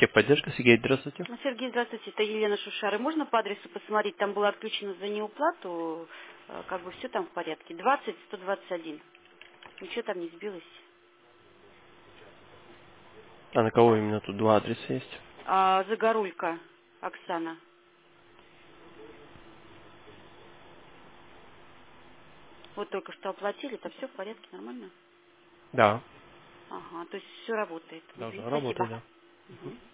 Техподдержка, Сергей, здравствуйте. Сергей, здравствуйте, это Елена Шушары. Можно по адресу посмотреть? Там было отключено за неуплату, как бы все там в порядке. 20-121. Ничего там не сбилось. А на кого именно тут два адреса есть? Загорулька Оксана. Вот только что оплатили, это все в порядке, нормально? Да, Ага, то есть все работает. должна Спасибо. работать, да. Мгм.